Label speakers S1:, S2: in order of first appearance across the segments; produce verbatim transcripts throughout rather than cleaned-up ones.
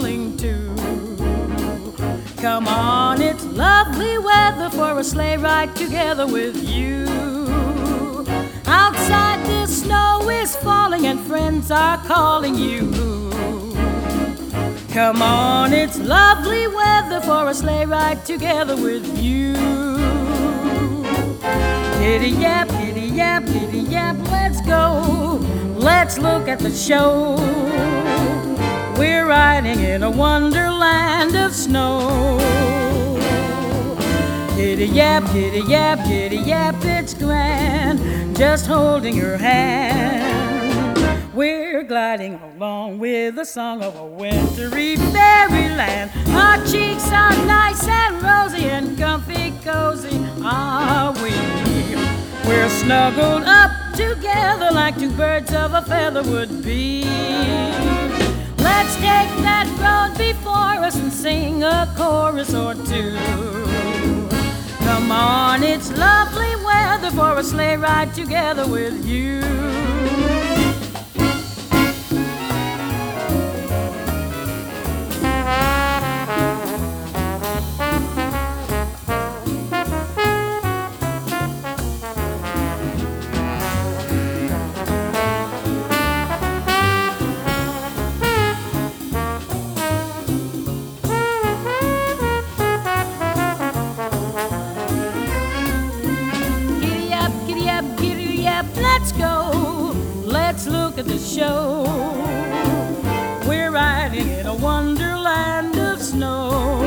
S1: calling too. Come on, it's lovely weather for a sleigh ride together with you. Outside the snow is falling and friends are calling you. Come on, it's lovely weather for a sleigh ride together with you. Giddy yap, giddy yap, giddy yap, let's go. Let's look at the show. We're riding in a wonderland of snow. Giddy yap, giddy yap, giddy yap, it's grand, just holding your hand. We're gliding along with the song of a wintry fairyland. Our cheeks are nice and rosy and comfy cozy are we. We're snuggled up together like two birds of a feather would be. Let's take that road before us and sing a chorus or two. Come on, it's lovely weather for a sleigh ride together with you. Let's go, let's look at the show. We're riding in a wonderland of snow.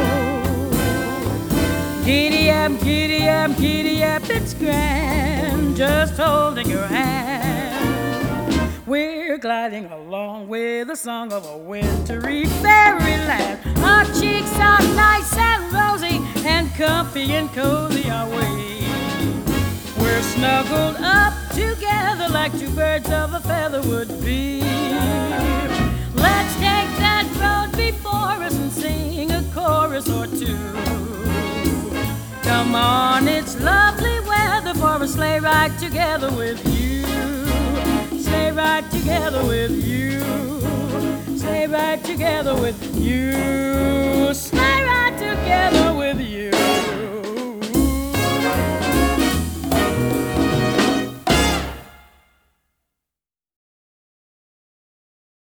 S1: Giddy up, giddy up, giddy up, it's grand, just holding your hand. We're gliding along with the song of a wintry fairyland. Our cheeks are nice and rosy and comfy and cozy are we. We're snuggled up together like two birds of a feather would be. Let's take that road before us and sing a chorus or two. Come on, it's lovely weather for a sleigh ride together with you. Sleigh ride together with you. Sleigh ride together with you. Sleigh ride together.